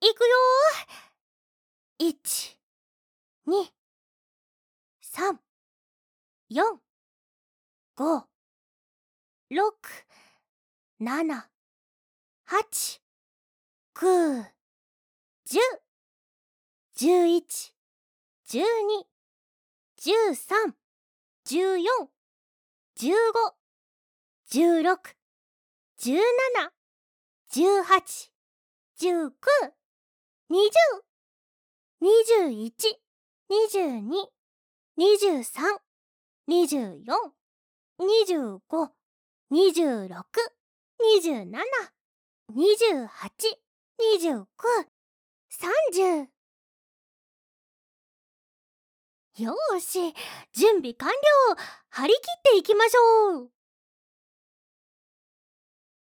いくよー。1、2、3、4、5、6、7、8、9、10、11、12、13、14、15、16、17、18、19、20、21、22、23、24、25、26、27、28、29、30。よーし、準備完了。張り切っていきましょう。